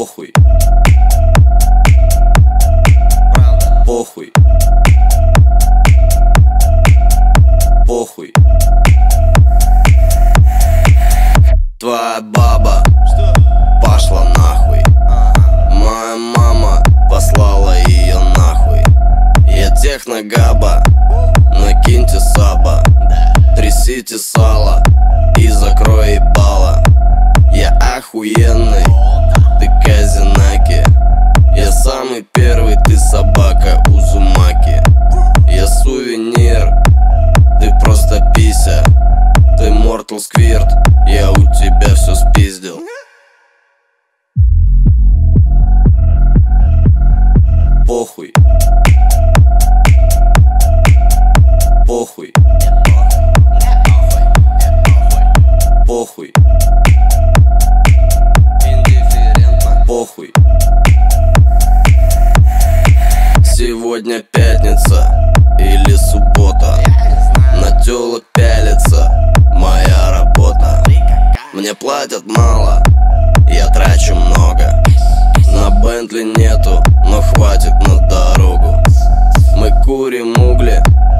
Похуй. Похуй. Похуй. Твоя баба пошла нахуй. Моя мама послала ее нахуй. Я техногаба, накиньте саба, трясите сало и закрой ебало. Я охуенный, ты казинаки. Я самый первый, ты собака Узумаки. Я сувенир, ты просто пися. Ты Mortal Squirt, я у тебя все спиздил. Похуй. Похуй. Похуй. Индифферентно. Похуй. Сегодня пятница или суббота. На тёлок пялится моя работа. Мне платят мало, я трачу много. На Бентли нету, но хватит на дорогу. Мы курим угли